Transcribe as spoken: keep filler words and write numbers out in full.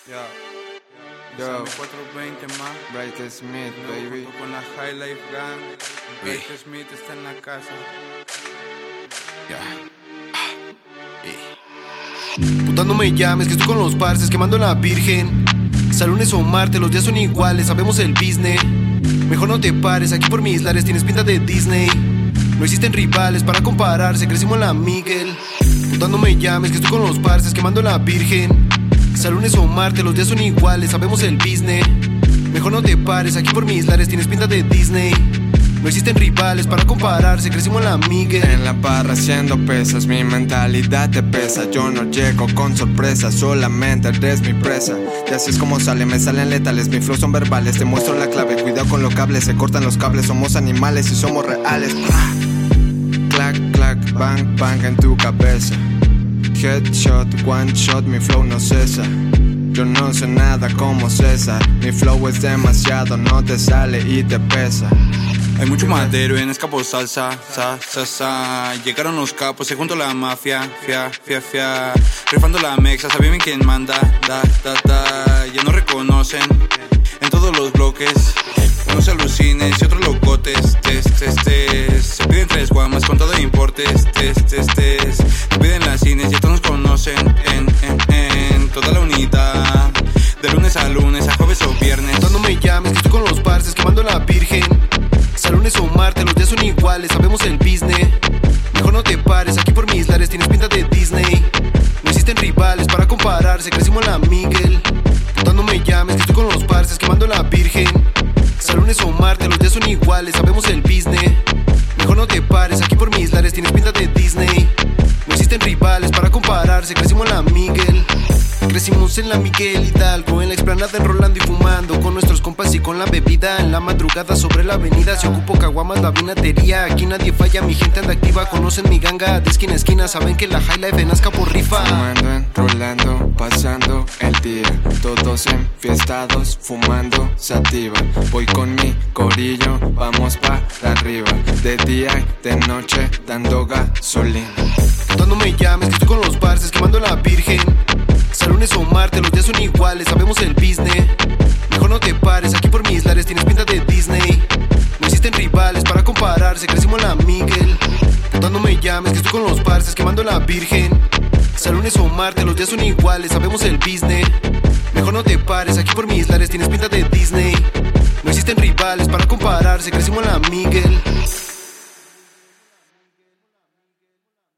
Ya, Yo, cuatrocientos veinte más. Bright Smith, baby. Junto con la High Life Gang. Bright Smith está en la casa. Puta, no me llames, que estoy con los parces quemando la virgen. Sea lunes o martes, los días son iguales, sabemos el business. Mejor no te pares, aquí por mis lares tienes pinta de Disney. No existen rivales para compararse, crecimos en la Miguel. Puta, no me llames, que estoy con los parces quemando la virgen. Sea lunes o martes, los días son iguales, sabemos el business. Mejor no te pares, aquí por mis lares tienes pinta de Disney. No existen rivales para compararse, crecimos en la Miguel. En la barra haciendo pesas, mi mentalidad te pesa. Yo no llego con sorpresa, solamente eres mi presa. Y así es como sale, me salen letales, mi flow son verbales. Te muestro la clave, cuidado con los cables, se cortan los cables. Somos animales y somos reales. Clac, clac, bang, bang en tu cabeza. Headshot, one shot, mi flow no cesa. Yo no sé nada como César. Mi flow es demasiado, no te sale y te pesa. Hay mucho madero en escapo salsa, sa, sa, sa. Llegaron los capos, se juntó la mafia, fia, fia, fia. Rifando la mexa, saben quién manda, da, da, da. Ya no reconocen en todos los bloques. Unos alucines y otros locotes, tes, tes, tes. Se piden tres guamas con todo importes, tes, tes, tes. Se piden las cines y todos nos conocen en, en, en toda la unidad. De lunes a lunes, a jueves o viernes. No me llames, que estoy con los parces quemando la virgen. Sea lunes o martes, los días son iguales, sabemos el business. Mejor no te pares, aquí por mis lares tienes pinta de Disney. No existen rivales para compararse, crecimos en la Miguel. Puta, no me llames, que estoy con los parces quemando la virgen. Sea lunes o martes, los días son iguales, sabemos el business. Mejor no te pares, aquí por mis lares tienes pinta de Disney. No existen rivales para compararse, crecimos en la Miguel. Crecimos en la Miguel Hidalgo, en la explanada enrolando y fumando con nuestros compas y con la bebida. En la madrugada sobre la avenida, se ocupo caguamas, la vinatería. Aquí nadie falla, mi gente anda activa. Conocen mi ganga de esquina a esquina, saben que la High Life en Azca por rifa. Fumando, enrolando, pasando el día. Todos enfiestados, fumando sativa. Voy con mi corillo, vamos pa' arriba. De día y de noche, dando gasolina. Puta, no me llames, que estoy con los parces quemando la virgen. Sea lunes o martes, los días son iguales, sabemos el business. Mejor no te pares, aquí por mis lares tienes pinta de Disney. No existen rivales para compararse, crecimos en la Miguel. Puta, no me llames, que estoy con los parces quemando la virgen. Sea lunes o martes, los días son iguales, sabemos el business. Mejor no te pares, aquí por mis lares tienes pinta de Disney. No existen rivales para compararse, crecimos en la Miguel.